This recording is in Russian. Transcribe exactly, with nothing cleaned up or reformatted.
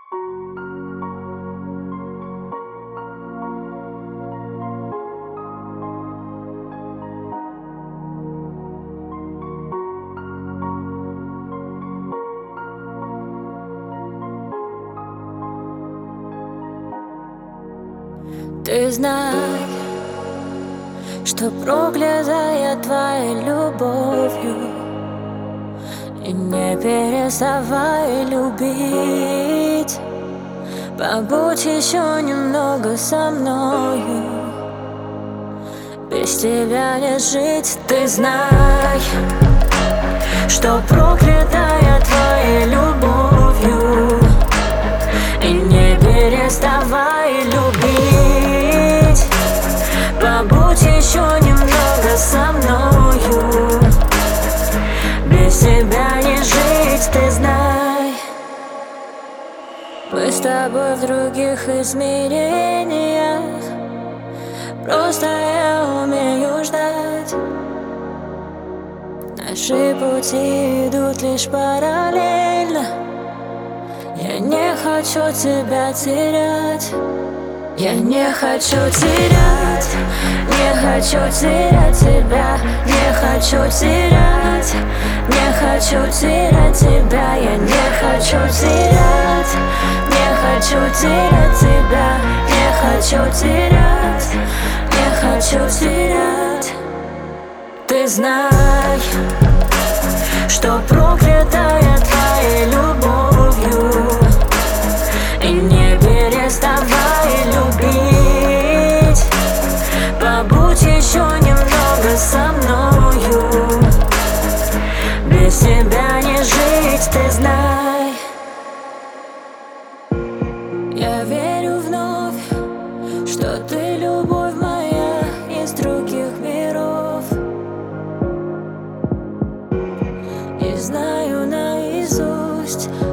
Ты знай, что проклята я твоей любовью, и не переставай любить. Побудь еще немного со мною, без тебя не жить. Ты знай, что проклята я твоей любовью, и не переставай любить. Побудь еще немного со мною, без тебя не жить. Ты знай, мы с тобой в других измерениях, просто я умею ждать. Наши пути идут лишь параллельно. Я не хочу тебя терять. Я не хочу терять, не хочу терять тебя, не хочу терять, не хочу терять тебя. Я не хочу терять, не хочу терять тебя, не хочу терять, не хочу терять. Ты знай, что проклята я твоей любовью, и не переставай любить. Побудь еще немного со мною, без тебя не жить. Ты знай, я верю вновь, что ты любовь моя из других миров, и знаю наизусть